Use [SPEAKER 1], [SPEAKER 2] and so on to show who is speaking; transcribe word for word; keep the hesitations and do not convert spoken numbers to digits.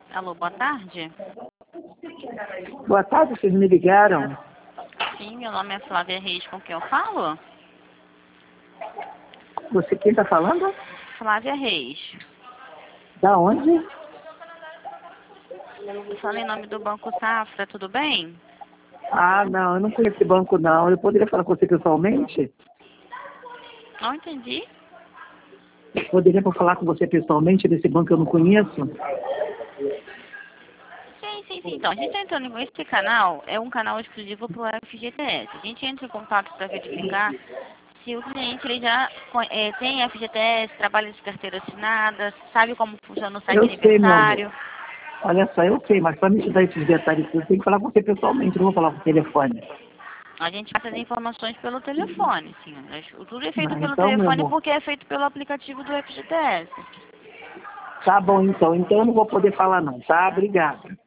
[SPEAKER 1] Alô, boa tarde.
[SPEAKER 2] Boa tarde, vocês me ligaram?
[SPEAKER 1] Sim, meu nome é Flávia Reis, com quem eu falo?
[SPEAKER 2] Você quem está falando?
[SPEAKER 1] Flávia Reis.
[SPEAKER 2] Da onde?
[SPEAKER 1] Eu falo em nome do Banco Safra, tudo bem?
[SPEAKER 2] Ah, não, eu não conheço esse banco, não. Eu poderia falar com você pessoalmente?
[SPEAKER 1] Não entendi.
[SPEAKER 2] Poderia falar com você pessoalmente desse banco que eu não conheço?
[SPEAKER 1] Sim, sim, sim. Então, a gente está entrando com esse canal, é um canal exclusivo para o F G T S. A gente entra em contato para verificar se o cliente ele já é, tem F G T S, trabalha de carteira assinada, sabe como funciona o site
[SPEAKER 2] Eu sei, meu amor.
[SPEAKER 1] aniversário.
[SPEAKER 2] Olha só, eu sei, mas para me te dar esses detalhes, eu tenho que falar com você pessoalmente, não vou falar por telefone.
[SPEAKER 1] A gente passa as informações pelo telefone, sim. Tudo é feito
[SPEAKER 2] Ah,
[SPEAKER 1] pelo
[SPEAKER 2] então, meu
[SPEAKER 1] telefone
[SPEAKER 2] amor.
[SPEAKER 1] porque é feito pelo aplicativo do F G T S.
[SPEAKER 2] Tá bom, então. Então eu não vou poder falar, não, tá? Obrigada.